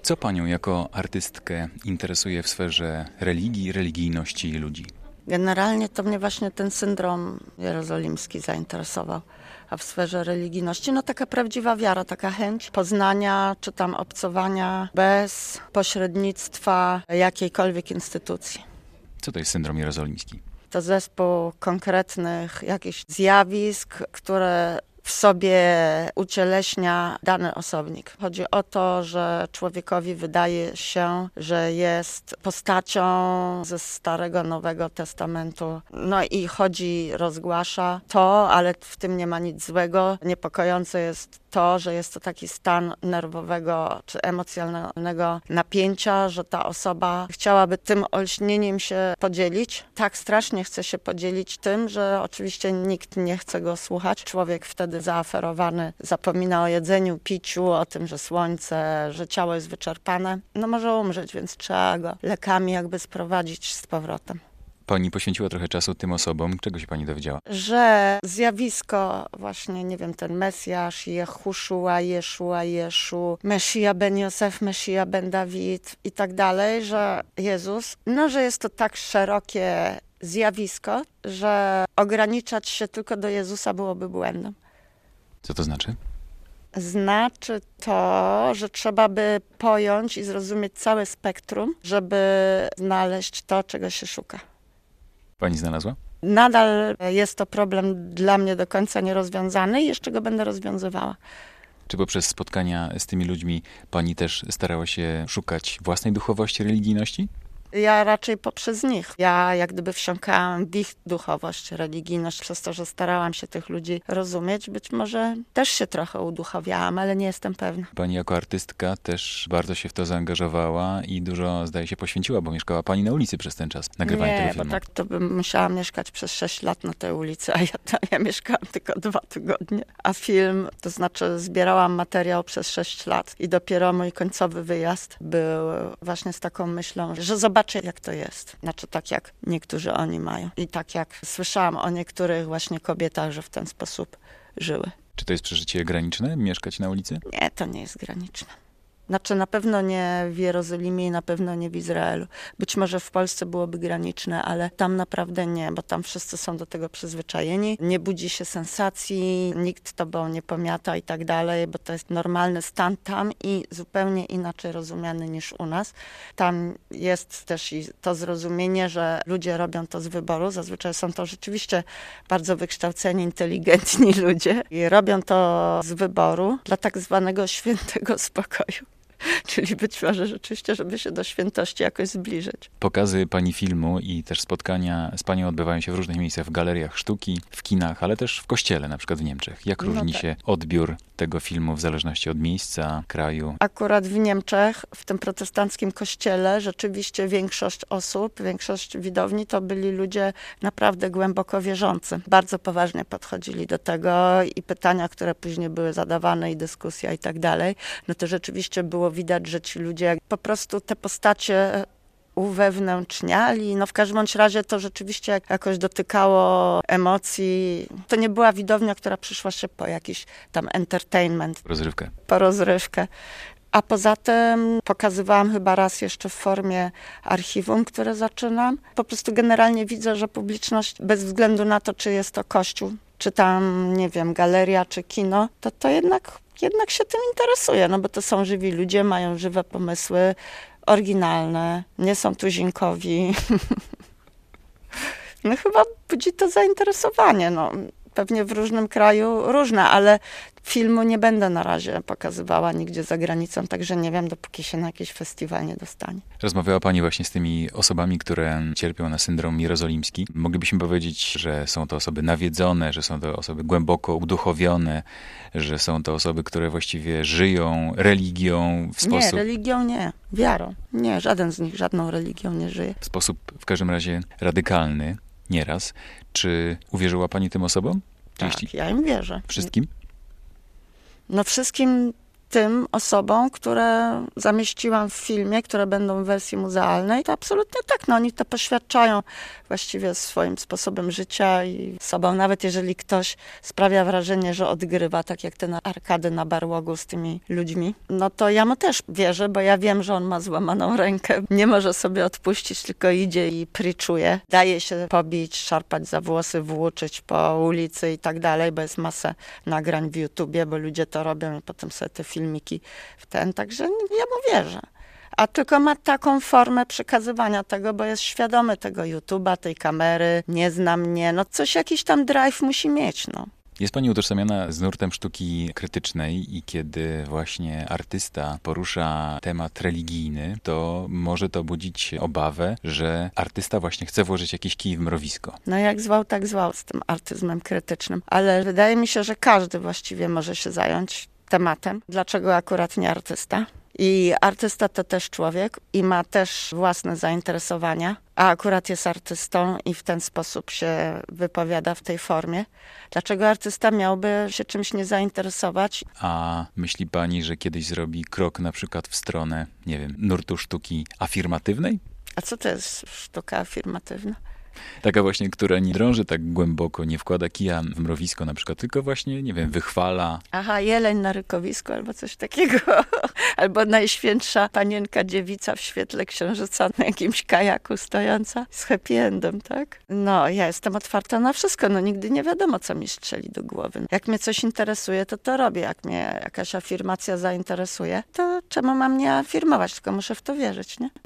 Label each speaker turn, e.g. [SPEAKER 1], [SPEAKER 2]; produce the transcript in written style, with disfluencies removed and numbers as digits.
[SPEAKER 1] Co panią jako artystkę interesuje w sferze religii, religijności ludzi?
[SPEAKER 2] Generalnie to mnie właśnie ten syndrom jerozolimski zainteresował. A w sferze religijności, taka prawdziwa wiara, taka chęć poznania czy tam obcowania bez pośrednictwa jakiejkolwiek instytucji.
[SPEAKER 1] Co to jest syndrom jerozolimski?
[SPEAKER 2] To zespół konkretnych jakichś zjawisk, które w sobie ucieleśnia dany osobnik. Chodzi o to, że człowiekowi wydaje się, że jest postacią ze Starego, Nowego Testamentu. I rozgłasza to, ale w tym nie ma nic złego. Niepokojące jest to, że jest to taki stan nerwowego czy emocjonalnego napięcia, że ta osoba chciałaby tym olśnieniem się podzielić. Tak strasznie chce się podzielić tym, że oczywiście nikt nie chce go słuchać. Człowiek wtedy zaaferowany zapomina o jedzeniu, piciu, o tym, że słońce, że ciało jest wyczerpane. Może umrzeć, więc trzeba go lekami jakby sprowadzić z powrotem.
[SPEAKER 1] Pani poświęciła trochę czasu tym osobom. Czego się pani dowiedziała?
[SPEAKER 2] Że zjawisko właśnie, ten Mesjasz, Jehoszua, Jeszu, Mesija ben Józef, Mesija ben Dawid i tak dalej, że Jezus, że jest to tak szerokie zjawisko, że ograniczać się tylko do Jezusa byłoby błędem.
[SPEAKER 1] Co to znaczy?
[SPEAKER 2] Znaczy to, że trzeba by pojąć i zrozumieć całe spektrum, żeby znaleźć to, czego się szuka.
[SPEAKER 1] Pani znalazła?
[SPEAKER 2] Nadal jest to problem dla mnie do końca nierozwiązany i jeszcze go będę rozwiązywała.
[SPEAKER 1] Czy poprzez spotkania z tymi ludźmi pani też starała się szukać własnej duchowości, religijności?
[SPEAKER 2] Ja raczej poprzez nich. Ja jak gdyby wsiąkałam w ich duchowość, religijność, przez to, że starałam się tych ludzi rozumieć. Być może też się trochę uduchowiałam, ale nie jestem pewna.
[SPEAKER 1] Pani jako artystka też bardzo się w to zaangażowała i dużo, zdaje się, poświęciła, bo mieszkała pani na ulicy przez ten czas nagrywania tego filmu.
[SPEAKER 2] Bo tak to bym musiała mieszkać przez 6 lat na tej ulicy, a ja mieszkałam tylko 2 tygodnie. A film, to znaczy zbierałam materiał przez 6 lat i dopiero mój końcowy wyjazd był właśnie z taką myślą, że zobaczę, jak to jest. Znaczy tak jak niektórzy oni mają. I tak jak słyszałam o niektórych właśnie kobietach, że w ten sposób żyły.
[SPEAKER 1] Czy to jest przeżycie graniczne, mieszkać na ulicy?
[SPEAKER 2] Nie, to nie jest graniczne. Znaczy na pewno nie w Jerozolimie i na pewno nie w Izraelu. Być może w Polsce byłoby graniczne, ale tam naprawdę nie, bo tam wszyscy są do tego przyzwyczajeni. Nie budzi się sensacji, nikt tobą nie pomiata i tak dalej, bo to jest normalny stan tam i zupełnie inaczej rozumiany niż u nas. Tam jest też i to zrozumienie, że ludzie robią to z wyboru. Zazwyczaj są to rzeczywiście bardzo wykształceni, inteligentni ludzie i robią to z wyboru dla tak zwanego świętego spokoju. Czyli być może rzeczywiście, żeby się do świętości jakoś zbliżyć.
[SPEAKER 1] Pokazy pani filmu i też spotkania z panią odbywają się w różnych miejscach, w galeriach sztuki, w kinach, ale też w kościele, na przykład w Niemczech. Jak różni się odbiór tego filmu w zależności od miejsca, kraju?
[SPEAKER 2] Akurat w Niemczech, w tym protestanckim kościele, rzeczywiście większość osób, większość widowni to byli ludzie naprawdę głęboko wierzący. Bardzo poważnie podchodzili do tego i pytania, które później były zadawane i dyskusja i tak dalej, to rzeczywiście było widać, że ci ludzie po prostu te postacie uwewnętrzniali. W każdym bądź razie to rzeczywiście jakoś dotykało emocji. To nie była widownia, która przyszła się po jakiś tam entertainment.
[SPEAKER 1] Rozrywkę.
[SPEAKER 2] Po rozrywkę. A poza tym pokazywałam chyba raz jeszcze w formie archiwum, które zaczynam. Po prostu generalnie widzę, że publiczność bez względu na to, czy jest to kościół, czy tam, nie wiem, galeria, czy kino, to jednak się tym interesuje, bo to są żywi ludzie, mają żywe pomysły, oryginalne, nie są tuzinkowi. Chyba budzi to zainteresowanie. Pewnie w różnym kraju różne, ale filmu nie będę na razie pokazywała nigdzie za granicą, także nie wiem, dopóki się na jakiś festiwal nie dostanie.
[SPEAKER 1] Rozmawiała pani właśnie z tymi osobami, które cierpią na syndrom jerozolimski. Moglibyśmy powiedzieć, że są to osoby nawiedzone, że są to osoby głęboko uduchowione, że są to osoby, które właściwie żyją religią w sposób...
[SPEAKER 2] Nie, religią nie, wiarą. Nie, żaden z nich żadną religią nie żyje.
[SPEAKER 1] W sposób w każdym razie radykalny, nieraz. Czy uwierzyła pani tym osobom?
[SPEAKER 2] Tak, ja im wierzę.
[SPEAKER 1] Wszystkim?
[SPEAKER 2] Wszystkim tym osobom, które zamieściłam w filmie, które będą w wersji muzealnej, to absolutnie tak, no oni to poświadczają właściwie swoim sposobem życia i sobą, nawet jeżeli ktoś sprawia wrażenie, że odgrywa, tak jak ten Arkady na Barłogu z tymi ludźmi, no to ja mu też wierzę, bo ja wiem, że on ma złamaną rękę, nie może sobie odpuścić, tylko idzie i pryczuje, daje się pobić, szarpać za włosy, włóczyć po ulicy i tak dalej, bo jest masę nagrań w YouTubie, bo ludzie to robią i potem sobie te filmiki także ja mu wierzę. A tylko ma taką formę przekazywania tego, bo jest świadomy tego YouTube'a, tej kamery, nie zna mnie, no coś, jakiś tam drive musi mieć, no.
[SPEAKER 1] Jest pani utożsamiana z nurtem sztuki krytycznej i kiedy właśnie artysta porusza temat religijny, to może to budzić obawę, że artysta właśnie chce włożyć jakiś kij w mrowisko.
[SPEAKER 2] No jak zwał, tak zwał z tym artyzmem krytycznym. Ale wydaje mi się, że każdy właściwie może się zająć tematem. Dlaczego akurat nie artysta? I artysta to też człowiek i ma też własne zainteresowania, a akurat jest artystą i w ten sposób się wypowiada w tej formie. Dlaczego artysta miałby się czymś nie zainteresować?
[SPEAKER 1] A myśli pani, że kiedyś zrobi krok na przykład w stronę, nie wiem, nurtu sztuki afirmatywnej?
[SPEAKER 2] A co to jest sztuka afirmatywna?
[SPEAKER 1] Taka właśnie, która nie drąży tak głęboko, nie wkłada kija w mrowisko na przykład, tylko właśnie, nie wiem, wychwala.
[SPEAKER 2] Aha, jeleń na rykowisku albo coś takiego. Albo Najświętsza Panienka Dziewica w świetle księżyca na jakimś kajaku stojąca z happy endem, tak? No, ja jestem otwarta na wszystko, no nigdy nie wiadomo, co mi strzeli do głowy. Jak mnie coś interesuje, to robię. Jak mnie jakaś afirmacja zainteresuje, to czemu mam nie afirmować? Tylko muszę w to wierzyć, nie?